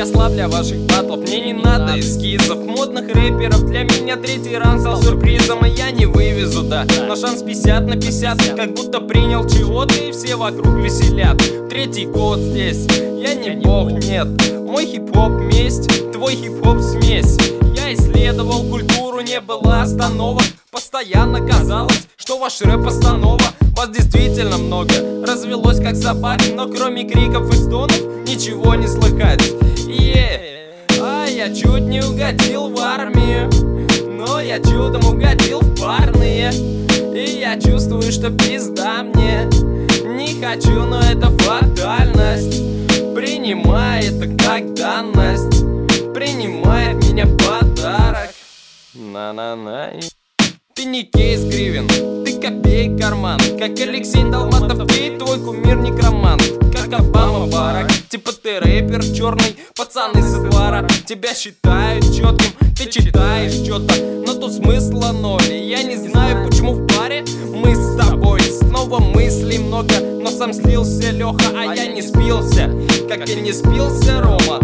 слаб для ваших батлов, мне не надо эскизов модных рэперов. Для меня третий раунд стал сюрпризом, и я не вывезу, да. Но шанс 50 на 50, как будто принял чего-то, и все вокруг веселят. Третий год здесь, я не бог, нет. Мой хип-хоп месть, твой хип-хоп смесь. Я исследовал культуру, не было остановок. Постоянно казалось, что ваш рэп останова. Вас действительно много, развелось как собак, но кроме криков и стонов ничего не слыхать. А я чуть не угодил в армию, но я чудом угодил в парные. И я чувствую, что пизда мне. Не хочу, но это фатальность. Принимай это как данность. Принимает меня подарок. На-на-на. Ты не Кейс Гривен, ты копей карман. Как Алексей Долматов, ты твой кумир некромант. Как Обама Барак, типа ты рэпер черный, пацан из двора. Тебя считают четким, ты читаешь что-то, но тут смысла ноль. И я не знаю, почему в паре мы с тобой снова мыслей много. Но сам слился Леха, а я не спился, как и не спился Рома.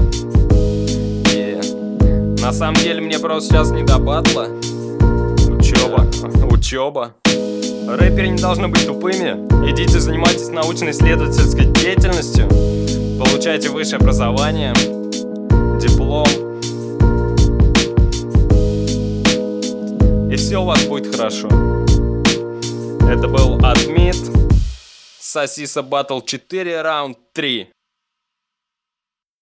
На самом деле мне просто сейчас не до батла. Учеба. Рэперы не должны быть тупыми. Идите занимайтесь научно-исследовательской деятельностью. Получайте высшее образование, диплом. И все у вас будет хорошо. Это был Адмит. Сосиса Батл 4, раунд 3.